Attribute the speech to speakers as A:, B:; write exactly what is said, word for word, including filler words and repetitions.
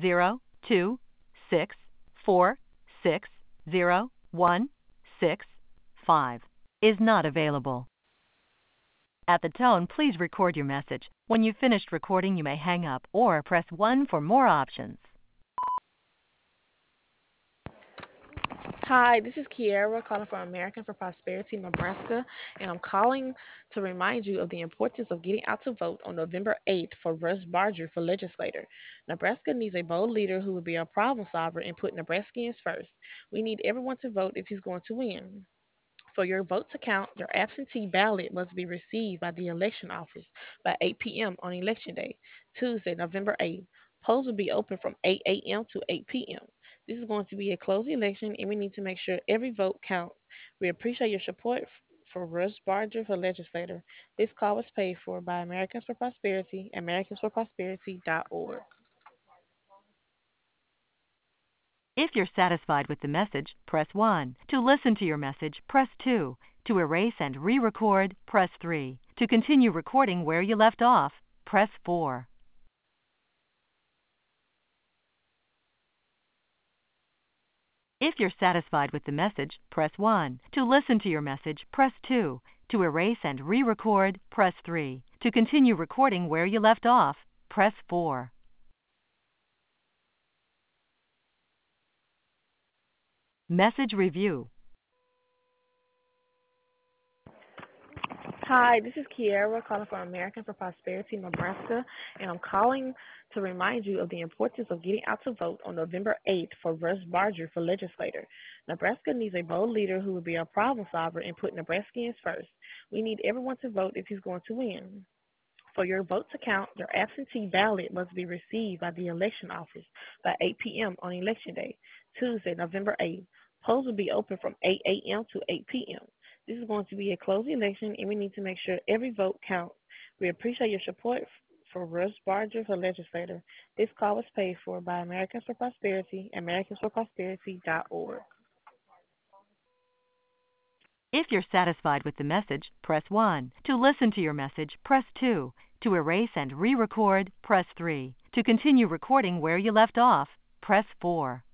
A: zero two six four six zero one six five is not available. At the tone, please record your message. When you've finished recording, you may hang up or press one for more options.
B: Hi, this is Kiara calling from American for Prosperity, Nebraska, and I'm calling to remind you of the importance of getting out to vote on November eighth for Russ Barger for legislator. Nebraska needs a bold leader who will be a problem solver and put Nebraskans first. We need everyone to vote if he's going to win. For your vote to count, your absentee ballot must be received by the election office by eight p.m. on Election Day, Tuesday, November eighth. Polls will be open from eight a.m. to eight p.m. This is going to be a closed election, and we need to make sure every vote counts. We appreciate your support f- for Russ Barger for legislator. This call was paid for by Americans for Prosperity, americans for prosperity dot org.
A: If you're satisfied with the message, press one. To listen to your message, press two. To erase and re-record, press three. To continue recording where you left off, press four. If you're satisfied with the message, press one. To listen to your message, press two. To erase and re-record, press three. To continue recording where you left off, press four. Message review.
B: Hi, this is Kiara calling from American for Prosperity, Nebraska, and I'm calling to remind you of the importance of getting out to vote on November eighth for Russ Barger for legislator. Nebraska needs a bold leader who will be a problem solver and put Nebraskans first. We need everyone to vote if he's going to win. For your vote to count, your absentee ballot must be received by the election office by eight p.m. on Election Day, Tuesday, November eighth. Polls will be open from eight a.m. to eight p.m. This is going to be a closed election, and we need to make sure every vote counts. We appreciate your support f- for Russ Barger for legislator. This call was paid for by Americans for Prosperity, americans for prosperity dot org.
A: If you're satisfied with the message, press one. To listen to your message, press two. To erase and re-record, press three. To continue recording where you left off, press four.